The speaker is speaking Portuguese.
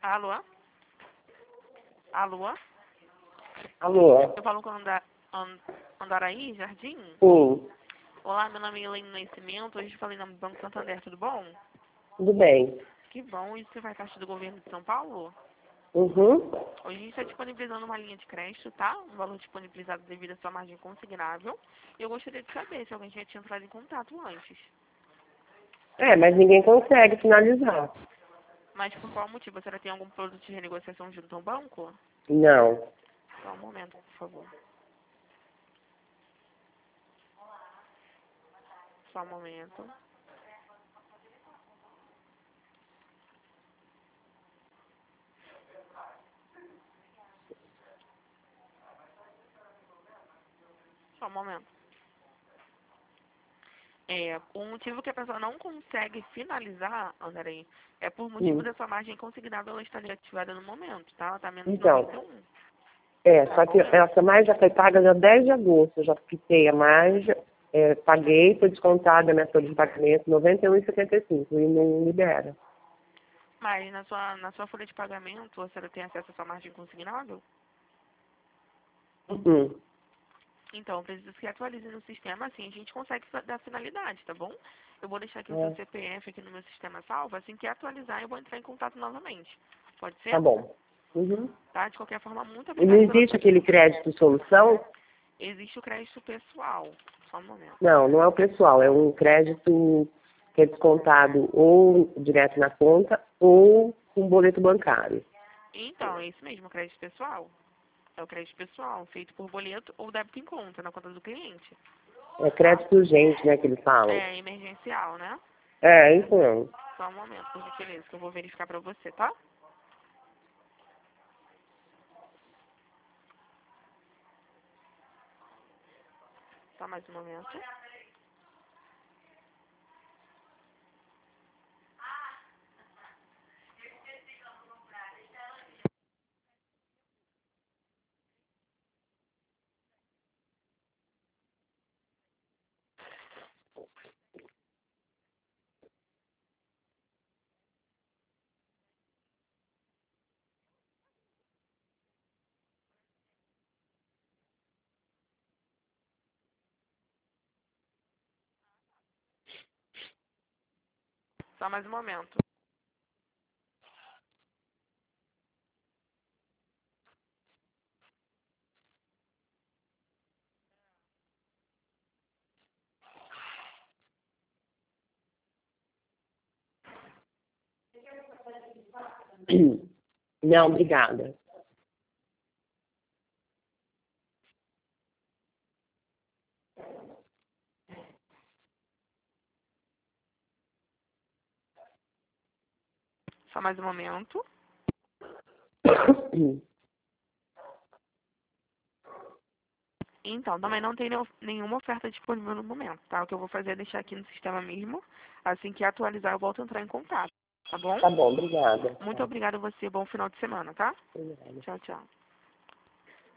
Alô? Alô? Alô? Eu falo com Andaraí, Jardim? Sim, Olá, meu nome é Helene Nascimento. Hoje falei no Banco Santander, tudo bom? tudo bem. Que bom. Isso faz parte do governo de São Paulo? Uhum. Hoje a gente está disponibilizando uma linha de crédito, tá? Um valor disponibilizado devido à sua margem consignável. E eu gostaria de saber se alguém já tinha entrado em contato antes. Mas ninguém consegue finalizar. Mas por qual motivo? A senhora tem algum produto de renegociação junto ao banco? Não. Só um momento, por favor. Só um momento. Só um momento. O motivo que a pessoa não consegue finalizar, Andrei, é por motivo Hum. da sua margem consignável, ela está desativada no momento, tá? Ela está menos Então, 91. só que essa mais já foi paga dia 10 de agosto. Eu já quitei a mais, paguei, foi descontada a minha folha de pagamento 91,75 e não libera. Mas na sua folha de pagamento, a senhora tem acesso à sua margem consignável? Uhum. Então, eu preciso que atualize no sistema, assim a gente consegue dar finalidade, tá bom? Eu vou deixar aqui o seu É, CPF aqui no meu sistema salvo, assim que atualizar eu vou entrar em contato novamente. Pode tá ser? bom. Uhum. Tá? De qualquer forma, muito E não obrigada pela existe sua... aquele crédito solução? Existe o crédito pessoal. Só um momento. Não, não é o pessoal, é um crédito que é descontado ou direto na conta ou com boleto bancário. Então, é isso mesmo, o crédito pessoal. É o crédito pessoal, feito por boleto ou débito em conta, na conta do cliente. É crédito urgente, né, que eles falam. É emergencial, né? É, isso mesmo. Só um momento, por gentileza, que eu vou verificar pra você, tá? Só mais um momento. Só mais um momento. Não, obrigada. Só mais um momento. Então, também não tem nenhuma oferta disponível no momento, tá? O que eu vou fazer é deixar aqui no sistema mesmo. Assim que atualizar, eu volto a entrar em contato, tá bom? Tá bom, obrigada. Muito obrigada a você. Bom final de semana, tá? Obrigada. Tchau, tchau.